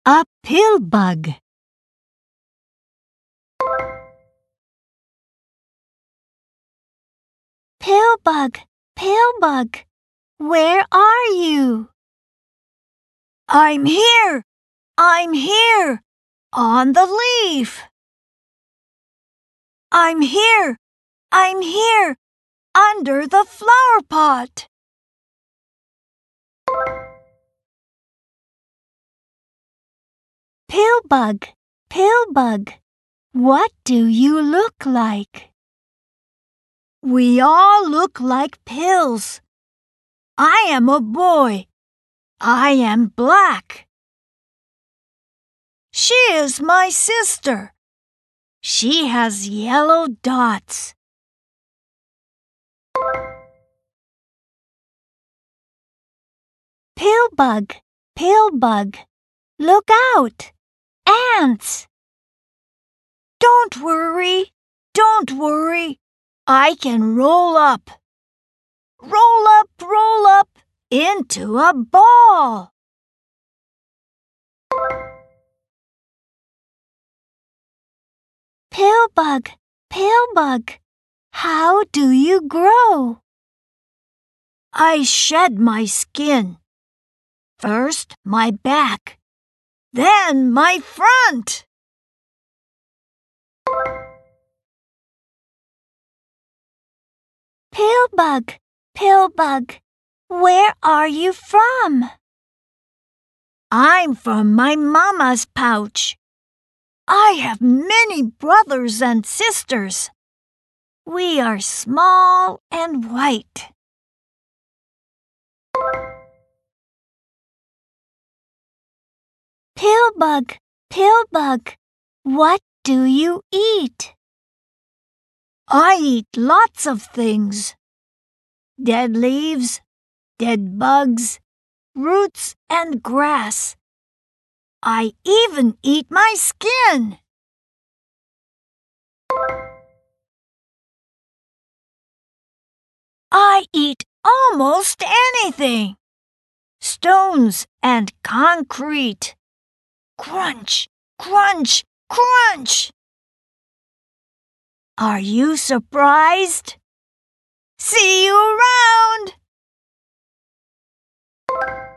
A pill bug. Pill bug, where are you? I'm here, on the leaf. I'm here, under the flower pot. Pill bug, what do you look like? We all look like pills. I am a boy. I am black. She is my sister. She has yellow dots. Pill bug, look out! Ants! Don't worry, I can roll up into a ball. Pill bug, how do you grow? I shed my skin. First my back, then my front. Pill bug, where are you from? I'm from my mama's pouch. I have many brothers and sisters. We are small and white. Pill bug, what do you eat? I eat lots of things. Dead leaves, dead bugs, roots and grass. I even eat my skin. I eat almost anything. Stones and concrete. Crunch, crunch, crunch. Are you surprised? See you around!